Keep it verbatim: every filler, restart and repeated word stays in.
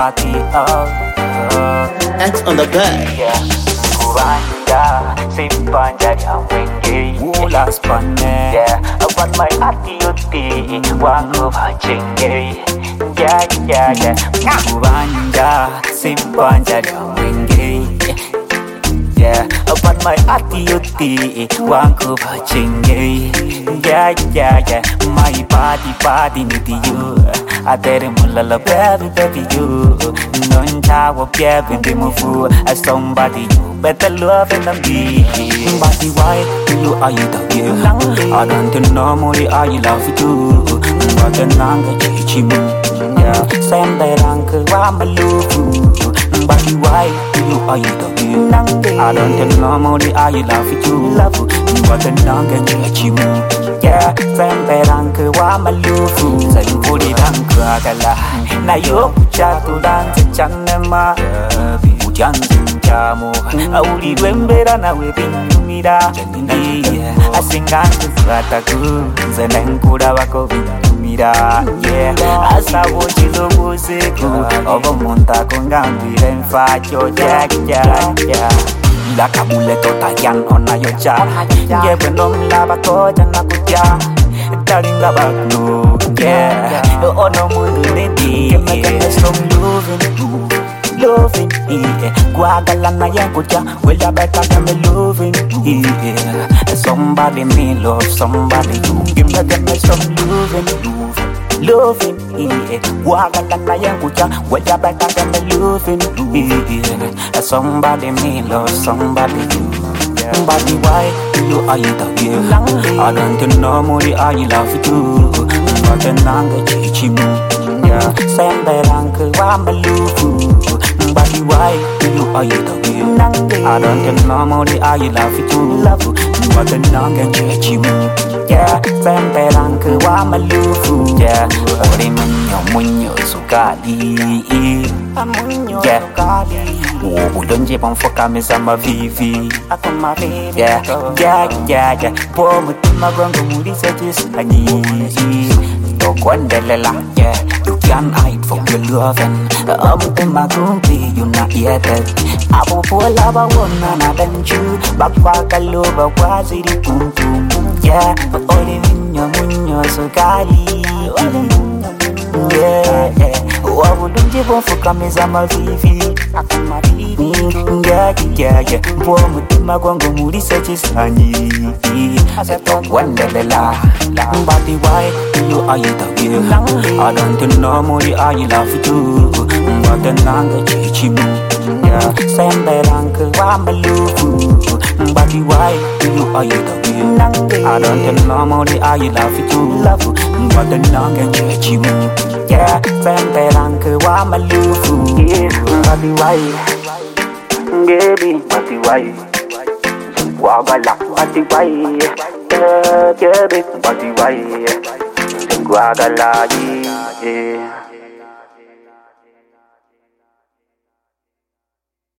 party, oh, oh. X on the bed. Yeah. Kubanja, simpanja ya wengi Ula spane Yeah, upon my ati uti Wangu bachenge Yeah, yeah, yeah Kubanja, simpanja ya wengi Yeah, upon my ati uti Wangu bachenge Yeah, yeah, yeah My body, body need you Adere mulala baby, baby you Noncha wa baby de mufu As somebody you better love and me Body why you are you the you I don't know more are you love you But the nanga chichi mu Yeah, same rank wa malufu Body why you are you the you I don't know more are you love you But the nanga chichi mu Yeah, same rank wa malufu Same body rank agala Na yo chatu dance chanema Ujanzi chamo Auli wembera na webinyumira Yeah, asingangu zwataku Zenenkura wako binyumira Yeah, asabo chilo buseku Obo monta kongambire mfacho Jack, jack, yeah La kabule tota yan ona yo cha Yeah, benom la bako jana kutya Daringa bagno Yeah, ono mundu nindi Kemekene som loving Loving, yeah Guagala na yankucha Wela beta keme loving, yeah Somebody me love, somebody you Kemekene som loving Loving, yeah Guagala na yankucha Wela beta keme loving, yeah Somebody me love, somebody you Somebody why you are you the you I don't know more are you love you But the nanga chichi mu Yeah, sembe rank wa malufu Body why you are you the you I don't know more are you love you But the nanga chichi mu Yeah, sembe rank wa malufu Yeah, ori munyo munyo sukali Yeah, udonje pamfoka mesama vivi Yeah, yeah, yeah, yeah Po mutima gwangu muri satisfani Tokwandelela, yeah You can't hide from your loving Mutima gumbi, you not yet Abu pola ba wona na benchu Bakwa kaloba waziri pum pum Yeah, oli minyo munyo sukali Yeah, yeah Wabulunje bonfuka mesama vivi Yeah, yeah, yeah Po mutima gwangu muri satisfani Tokwandelela Body why you are you the you I don't know more are you love you But the nanga chichi mu Yeah, sembe rank wa malufu Body why you are you the you I don't know more are you love you But the nanga chichi mu Yeah, sembe rank wa malufu Body why Baby, body why Wagala, body why Yeah, yeah, baby, body why Guagala, yeah